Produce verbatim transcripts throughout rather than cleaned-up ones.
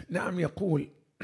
نعم. يقول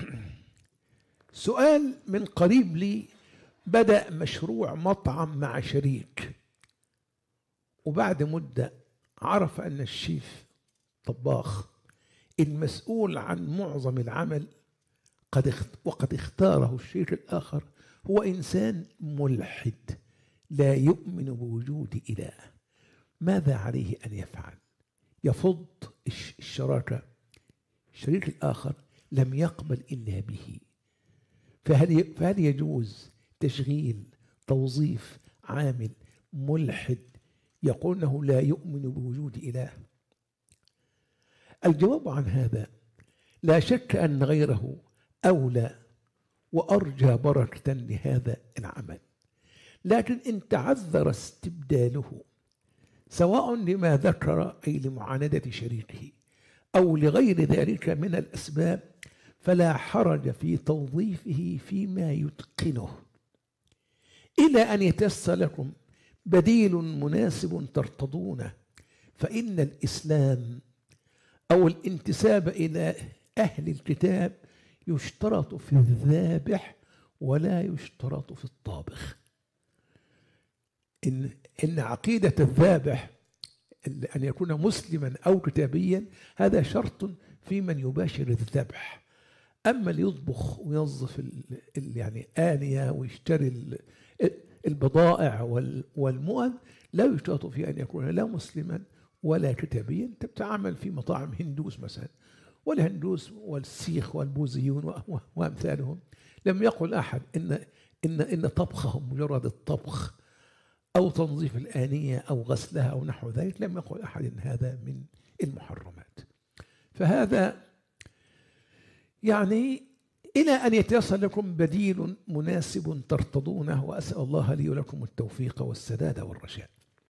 سؤال من قريب لي: بدأ مشروع مطعم مع شريك، وبعد مدة عرف أن الشيف طباخ المسؤول عن معظم العمل قد وقد اختاره الشريك الآخر هو إنسان ملحد لا يؤمن بوجود إله. ماذا عليه أن يفعل؟ يفض الشراكة، الشريك الآخر لم يقبل إلا به، فهل فهل يجوز تشغيل توظيف عامل ملحد يقول أنه لا يؤمن بوجود إله؟ الجواب عن هذا: لا شك أن غيره أولى وأرجى بركة لهذا العمل، لكن إن تعذر استبداله سواء لما ذكر أي لمعاندة شريكه أو لغير ذلك من الأسباب، فلا حرج في توظيفه فيما يتقنه إلى أن يتيسر لكم بديل مناسب ترتضونه. فإن الإسلام أو الانتساب إلى أهل الكتاب يشترط في الذابح ولا يشترط في الطابخ. إن, إن عقيدة الذابح أن يكون مسلما أو كتابيا هذا شرط في من يباشر الذبح. أما اللي يطبخ وينظف يعني آنية ويشتري البضائع والمؤن لا يشترط في أن يكون لا مسلما ولا كتابيا. أنت بتعمل في مطاعم هندوس مثلا، والهندوس والسيخ والبوذيون وأمثالهم لم يقل أحد إن إن إن طبخهم مجرد الطبخ أو تنظيف الآنية أو غسلها أو نحو ذلك، لم يقل أحد إن هذا من المحرمات. فهذا يعني إلى أن يتيسر لكم بديل مناسب ترتضونه، وأسأل الله لي ولكم التوفيق والسداد والرشاد.